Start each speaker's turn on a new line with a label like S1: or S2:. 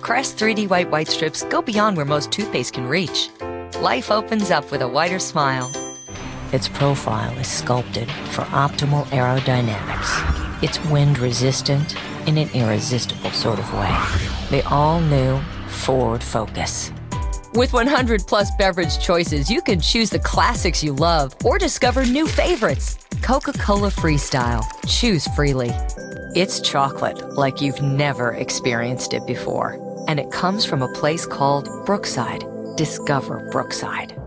S1: Crest 3D white strips go beyond where most toothpaste can reach. Life opens up with a whiter smile. Its profile is sculpted for optimal aerodynamics. It's wind resistant in an irresistible sort of way. The all-new Ford Focus. With 100 plus beverage choices, you can choose the classics you love or discover new favorites. Coca-Cola Freestyle. Choose freely. It's chocolate like you've never experienced it before. And it comes from a place called Brookside. Discover Brookside.